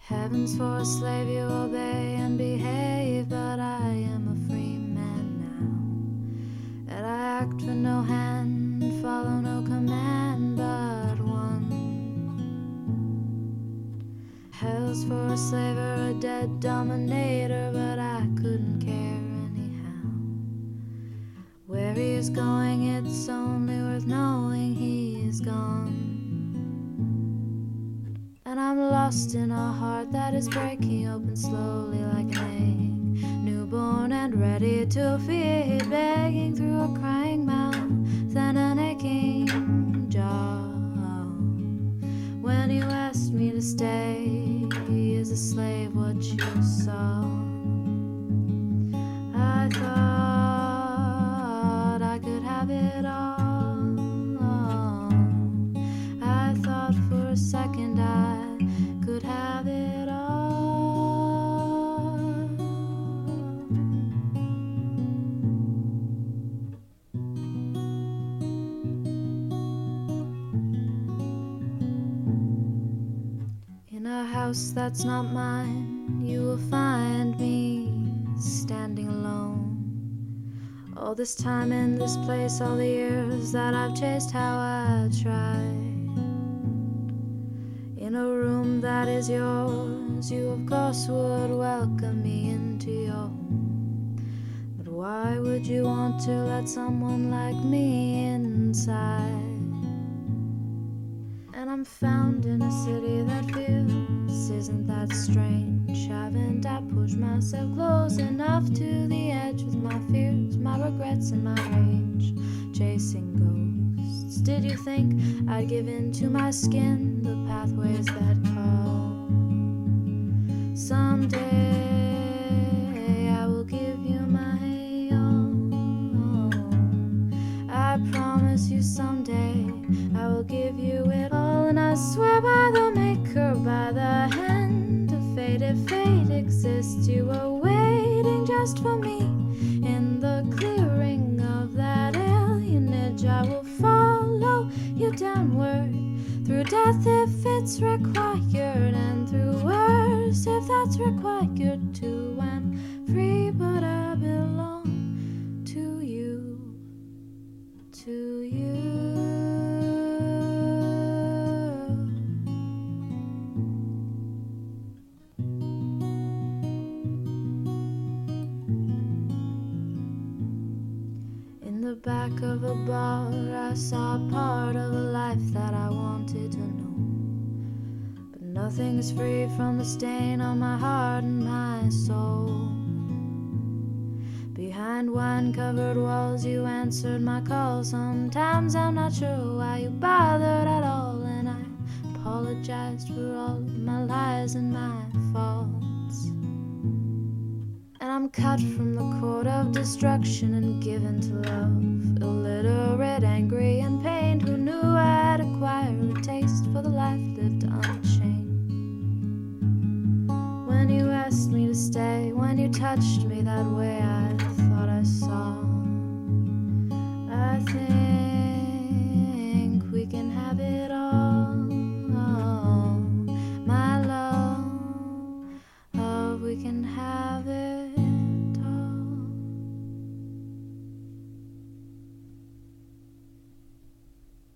Heaven's for a slave you obey and behave, but I am a free man now. And I act for no hand, follow no command but one. Hell's for a slave or a dead dominator, but I couldn't care anyhow. Where he is going, it's only worth knowing he is gone. And I'm lost in a heart that is breaking open slowly like an egg, newborn and ready to feed, begging through a crying mouth and an aching jaw. When you asked me to stay, is a slave what you saw? I thought I could have it all. I thought for a second I could have it all. In a house that's not mine, you will find me standing alone. All this time in this place, all the years that I've chased how I tried. In a room that is yours, you of course would welcome me into your home. But why would you want to let someone like me inside? And I'm found in a city that feels, isn't that strange? Haven't I pushed myself close enough to the edge with my fears, my regrets and my rage, chasing ghosts? Did you think I'd give in to my skin, the pathways that call? Someday I will give you my all. I promise you someday I will give you it all. And I swear by the maker, by the hand of fate, if fate exists, you were waiting just for me. In the clearing of that alienage, I will follow you downward, through death if it's required, and through worse if that's required too. I'm free, but I belong to you, to you. In the back of a bar, I saw a part of a life that I wanted to know. But nothing is free from the stain on my heart and my soul. Behind wine-covered walls, you answered my call. Sometimes I'm not sure why you bothered at all, and I apologized for all of my lies and my faults. And I'm cut from the cord of destruction and given to love, illiterate, angry, and pained, who knew I'd acquire a taste for the life lived unchained. When you asked me to stay, when you touched me that way, I thought I saw. I think